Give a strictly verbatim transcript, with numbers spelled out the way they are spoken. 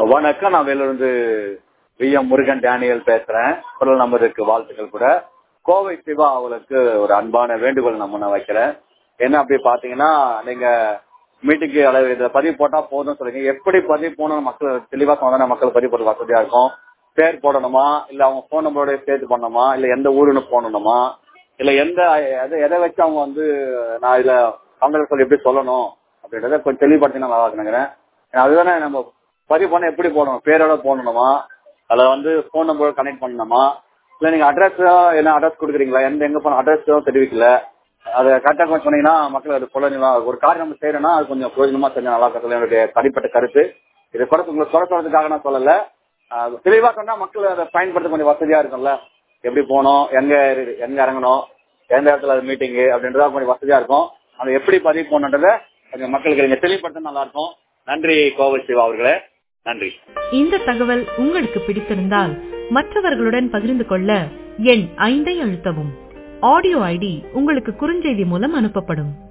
வணக்கம். நான் வேலூர்ந்து வி எம் முருகன் டேனியல் பேசுறேன். குரல் நம்பருக்கு வாழ்த்துக்கள் கூட. கோவை சிவா அவளுக்கு ஒரு அன்பான வேண்டுகோள் நம்ம நான் வைக்கிறேன். என்ன அப்படி பாத்தீங்கன்னா, நீங்க மீட்டிங்கு அளவு இதை பதிவு போட்டா போதும் சொல்லுங்க. எப்படி பதிவு போகணும் மக்கள் தெளிவா சொன்னா மக்கள் பதிவு போட வசதியா இருக்கும். பேர் போடணுமா, இல்ல அவங்க போன் நம்பரோட சேர்த்து பண்ணணுமா, இல்ல எந்த ஊருன்னு போடணுமா, இல்ல எந்த எதை வச்சு அவங்க வந்து நான் இதுல அவங்களுக்கு சொல்லி எப்படி சொல்லணும் அப்படின்றத கொஞ்சம் தெளிவுபடுத்தினா நல்லா இருக்குங்கிறேன். அதுதானே நம்ம பதிவு பண்ண எப்படி போடணும், பேரோட போடணுமா, அதுல வந்து போன் நம்பரோட கனெக்ட் பண்ணணுமா, இல்ல நீங்க அட்ரஸ் என்ன அட்ரஸ் கொடுக்குறீங்களா, எந்த எங்க போன அட்ரஸும் தெரிவிக்கல, அதை கரெக்டா கொஞ்சம் சொன்னீங்கன்னா மக்கள் அது சொல்லணுமா. ஒரு காரியம் நம்ம செய்யறோம்னா அது கொஞ்சம் பிரயோஜனமா செஞ்சா நல்லா இருக்கிறது என்னுடைய தனிப்பட்ட கருத்து. இதை குறை உங்களுக்கு குறை சொல்றதுக்காக நான் சொல்லல, தெளிவா சொன்னா மக்கள் அதை பயன்படுத்த கொஞ்சம் வசதியா இருக்கும்ல. எப்படி போகணும், எங்க எங்க இறங்கணும், எந்த இடத்துல மீட்டிங்கு அப்படின்றத கொஞ்சம் வசதியா இருக்கும். அதை எப்படி பதிவு போகணுன்றத கொஞ்சம் மக்களுக்கு நீங்க தெளிவுபடுத்த நல்லா இருக்கும். நன்றி கோவை சிவா அவர்களே, நன்றி. இந்த தகவல் உங்களுக்கு பிடித்திருந்தால் மற்றவர்களுடன் பகிர்ந்து கொள்ள எண் ஐந்தை அழுத்தவும். ஆடியோ ஐடி உங்களுக்கு குறுஞ்செய்தி மூலம் அனுப்பப்படும்.